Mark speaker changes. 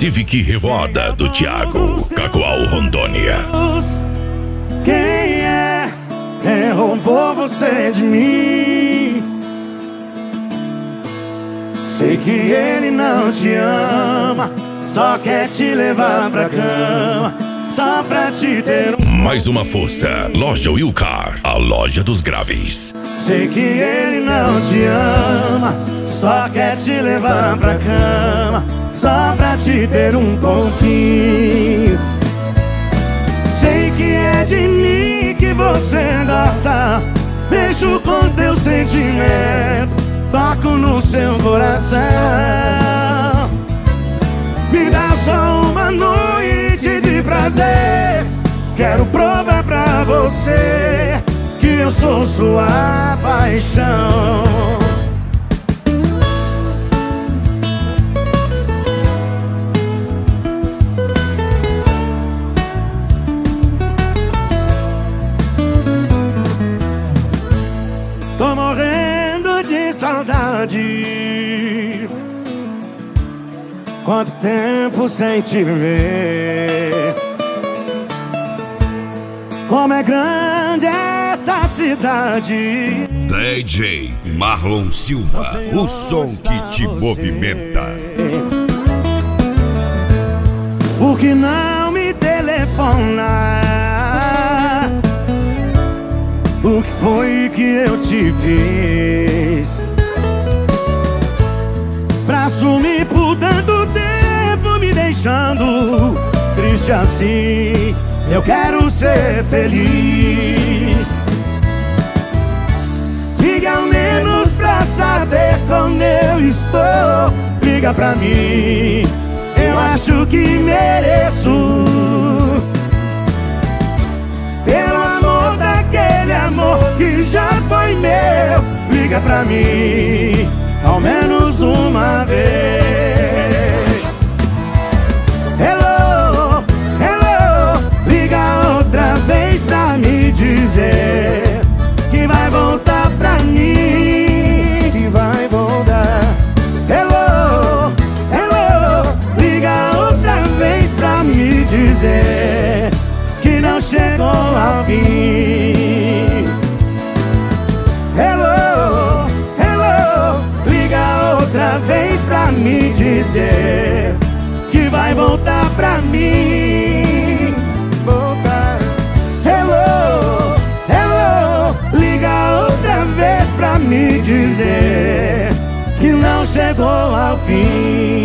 Speaker 1: Civic Revoada do Thiago, Cacoal, Rondônia.
Speaker 2: Quem roubou você de mim? Sei que ele não te ama, só quer te levar pra cama, só pra te ter
Speaker 1: Mais uma força, Loja Wilcar, a loja dos graves.
Speaker 2: Sei que ele não te ama, só quer te levar pra cama, só pra te ter um pouquinho. Sei que é de mim que você gosta, mexo com teu sentimento, toco no seu coração. Me dá só uma noite de prazer, quero provar pra você que eu sou sua paixão. Tô morrendo de saudade, quanto tempo sem te ver. Como é grande essa cidade.
Speaker 1: DJ Marlon Silva, o som que te movimenta.
Speaker 2: Por que não me telefonar? O que foi que eu te fiz pra sumir por tanto tempo, me deixando triste assim? Eu quero ser feliz. Liga ao menos pra saber como eu estou. Liga pra mim, eu acho que mereço. Pelo amor daquele amor que já foi meu, liga pra mim, ao menos uma vez. Hello, hello, liga outra vez pra me dizer que vai voltar pra mim, que vai voltar. Hello, hello, liga outra vez pra me dizer que não chegou ao fim. Hello, hello, liga outra vez pra me dizer que vai voltar pra mim. Voltar. Hello, hello, liga outra vez pra me dizer que não chegou ao fim.